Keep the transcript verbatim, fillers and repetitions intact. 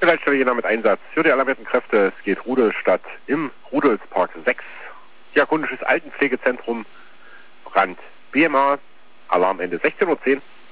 Leitstelle Jena mit Einsatz für die alarmierten Kräfte. Es geht Rudelstadt im Rudelspark sechs. Diakonisches Altenpflegezentrum. Brand B M A. Alarmende sechzehn Uhr zehn.